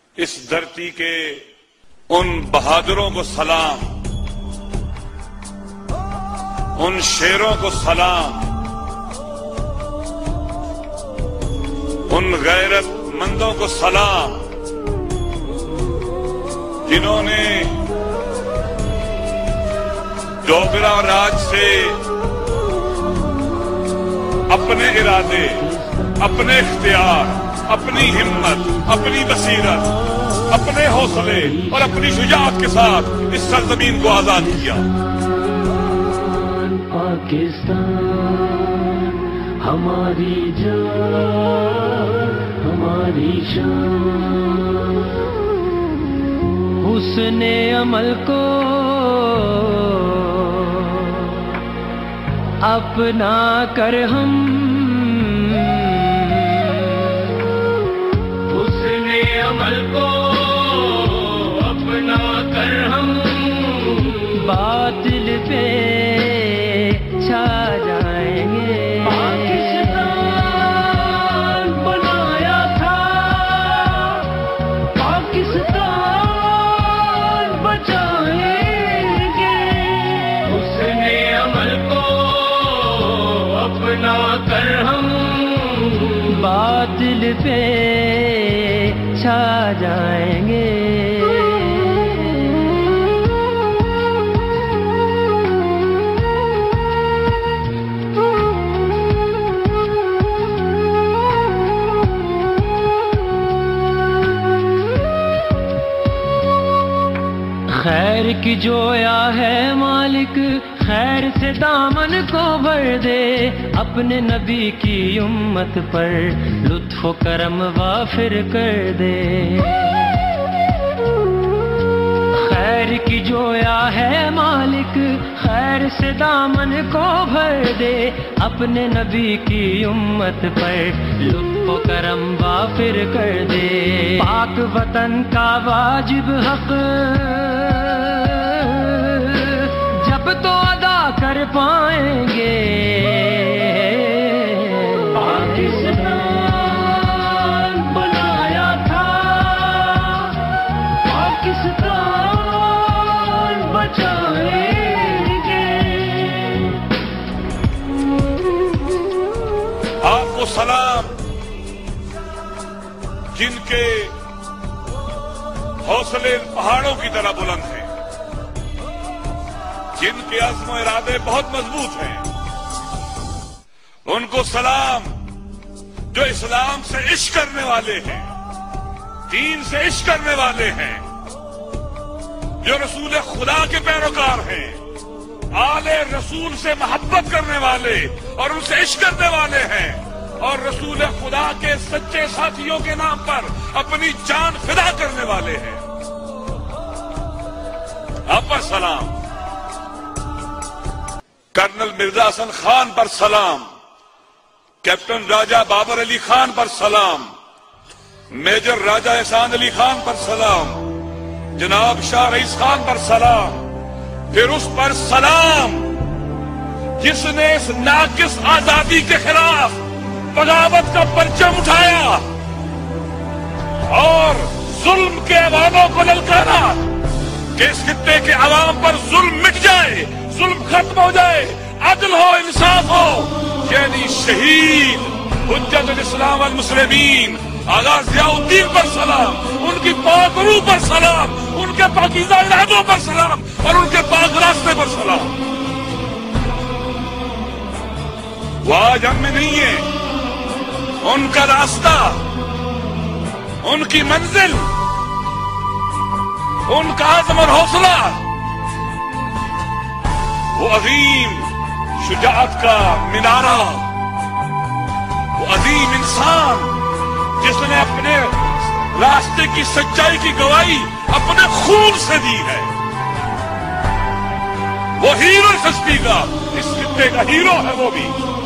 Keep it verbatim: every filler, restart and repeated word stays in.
اس دھرتی کے ان بہادروں کو سلام، ان شیروں کو سلام، ان غیرت مندوں کو سلام جنہوں نے ڈوگرا راج سے اپنے ارادے، اپنے اختیار، اپنی ہمت، اپنی بصیرت، اپنے حوصلے اور اپنی شجاعت کے ساتھ اس سرزمین کو آزاد کیا۔ پاکستان ہماری جان، ہماری شان، حسن عمل کو اپنا کر ہم، حسن عمل کو اپنا کر ہم، باطل پہ چھا جائیں گے۔ پاکستان بنایا تھا، پاکستان بچائیں گے، حسن عمل کو اپنا کر ہم، باطل پہ چھا جائیں گے۔ خیر کی جویا ہے مالک، خیر سے دامن کو بھر دے، اپنے نبی کی امت پر لطف و کرم وافر کر دے۔ خیر کی جویا ہے مالک، خیر سے دامن کو بھر دے، اپنے نبی کی امت پر لطف و کرم وافر کر دے۔ پاک وطن کا واجب حق جب تو ادا کر پائیں گے، پاکستان بنایا تھا، پاکستان بچائیں گے۔ آپ کو سلام جن کے حوصلے پہاڑوں کی طرح بلند ہیں، جن کے عزم و ارادے بہت مضبوط ہیں، ان کو سلام جو اسلام سے عشق کرنے والے ہیں، دین سے عشق کرنے والے ہیں، جو رسول خدا کے پیروکار ہیں، آل رسول سے محبت کرنے والے اور ان سے عشق کرنے والے ہیں، اور رسول خدا کے سچے ساتھیوں کے نام پر اپنی جان فدا کرنے والے ہیں۔ آپ پر سلام، کرنل مرزا حسن خان پر سلام، کیپٹن راجہ بابر علی خان پر سلام، میجر راجہ احسان علی خان پر سلام، جناب شاہ رئیس خان پر سلام، پھر اس پر سلام جس نے اس ناقص آزادی کے خلاف بغاوت کا پرچم اٹھایا اور ظلم کے عواموں کو للکارا کہ اس خطے کے عوام پر ظلم مٹ جائے، ظلم ختم ہو جائے، عدل ہو، انصاف ہو، یعنی شہید حجت الاسلام والمسلمین آغا ضیاء الدین پر سلام، ان کی پاک روح پر سلام، ان کے پاکیزہ ارادوں پر سلام اور ان کے پاک راستے پر سلام۔ وہ آج ہم میں نہیں ہے، ان کا راستہ، ان کی منزل، ان کا عزم اور حوصلہ، وہ عظیم شجاعت کا مینارہ، وہ عظیم انسان جس نے اپنے راستے کی سچائی کی گواہی اپنے خون سے دی ہے، وہ ہیرو سستی کا، اس خطے کا ہیرو ہے وہ بھی۔